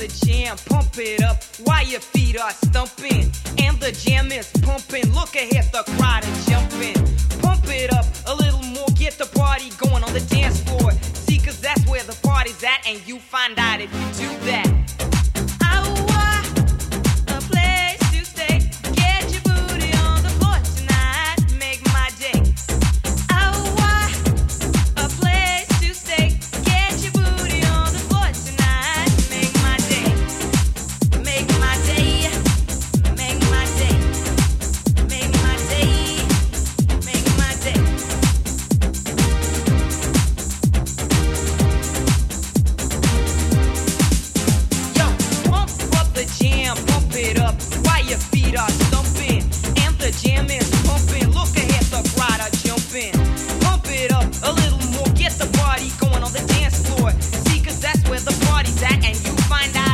the jam, pump it up while your feet are stumping. And the jam is pumping, look ahead, the crowd is jumping. Pump it up a little more, get the party going on the dance floor. See, cause that's where the party's at, and you find out if you do that. Find out